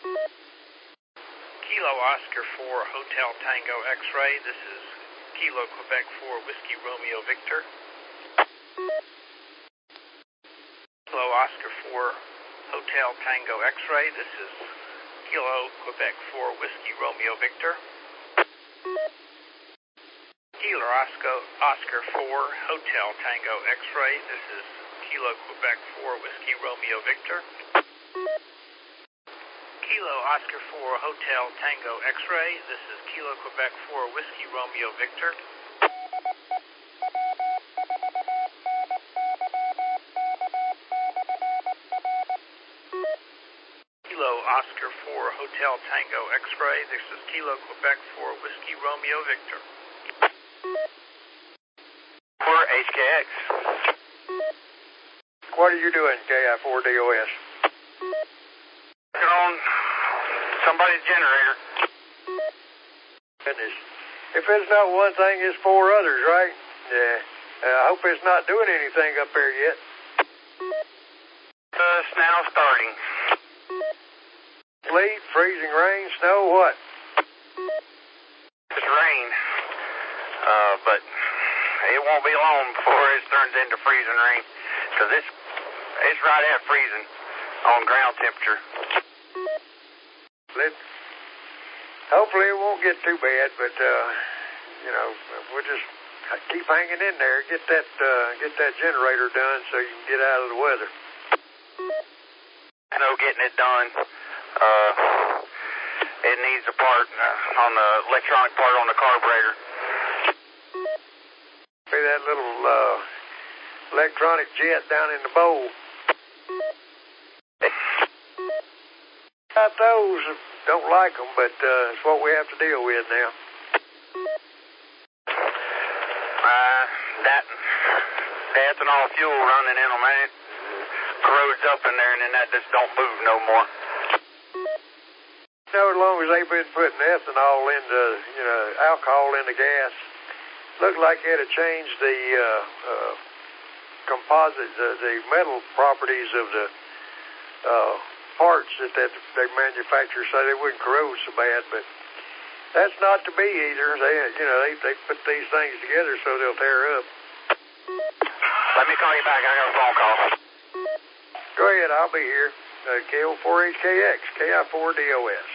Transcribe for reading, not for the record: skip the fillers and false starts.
Kilo Oscar 4 Hotel Tango X-Ray. This is Kilo Quebec 4 Whiskey Romeo Victor. Kilo Oscar 4 Hotel Tango X-Ray. This is Kilo Quebec 4 Whiskey Romeo Victor. Kilo Oscar 4 Hotel Tango X-Ray. This is Kilo Quebec 4 Whiskey Romeo Victor. Kilo Oscar 4 Hotel Tango X-Ray. This is Kilo Quebec 4 Whiskey Romeo Victor. Kilo Oscar 4 Hotel Tango X-Ray. This is Kilo Quebec 4 Whiskey Romeo Victor. 4 HKX. What are you doing, KI4DOS? Working on somebody's generator. Goodness. If it's not one thing, it's four others, right? Yeah. I hope it's not doing anything up there yet. Just now starting. Sleet, freezing rain, snow, what? It's rain. But it won't be long before it turns into freezing rain. Because it's right at freezing on ground temperature. Hopefully it won't get too bad, but, we'll just keep hanging in there. Get that generator done so you can get out of the weather. I know getting it done. It needs a part on the electronic part on the carburetor. See that little electronic jet down in the bowl. Got those. Don't like them, but it's what we have to deal with now. That ethanol fuel running in them, man, it corrodes up in there, and then that just don't move no more. As long as they've been putting ethanol into, alcohol into gas, looked like it had changed the composite, the metal properties of the parts that they manufacture, so they wouldn't corrode so bad. But that's not to be either. They put these things together so they'll tear up. Let me call you back. I got a phone call. Go ahead. I'll be here. KO4HKX, KI4DOS.